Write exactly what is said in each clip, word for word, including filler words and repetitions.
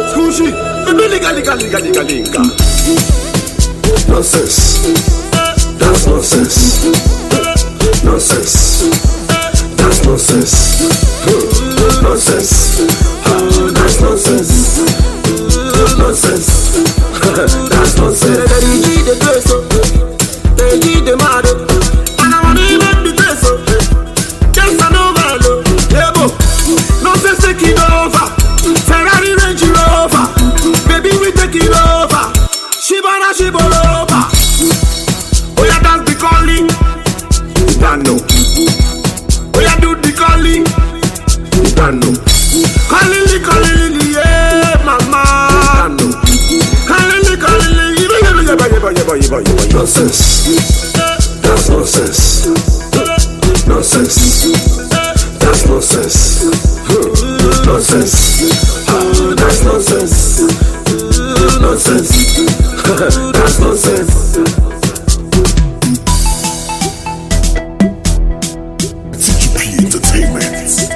Scusi, liga liga liga liga liga. Nonsense, that's nonsense. Nonsense, that's nonsense. Nonsense, that's nonsense. Nonsense, that's nonsense. They need the peso, they need the money, and I want even the peso. Just an overload, yeah, bo. Nonsense take it over. Ferrari Range Rover, baby we take it over. Shibana Shibolova. Oh yeah, that's the calling. You know. Oh yeah, do the calling. You know. Calling, calling, yeah, mama. You know. Calling, calling, yeah, nonsense. That's nonsense. Nonsense. That's nonsense. Nonsense. That's nonsense. Nonsense. That's nonsense. T G P Entertainment.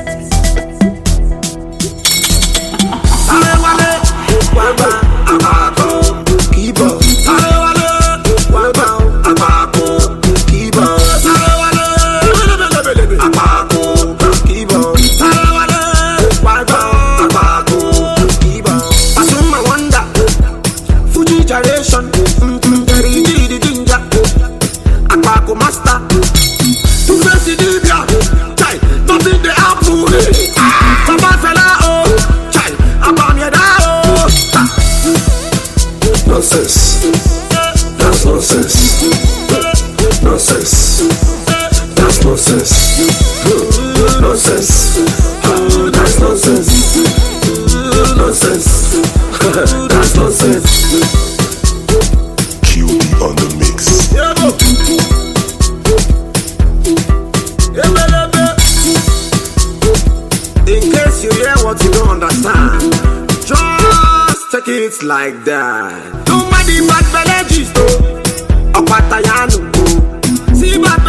Nonsense, that's nonsense. Nonsense, that's nonsense. Nonsense, that's nonsense. Nonsense, that's nonsense. Q D on the mix. In case you hear what you don't understand, just take it like that. Nobody bad belegisto, Opatayanu. See, but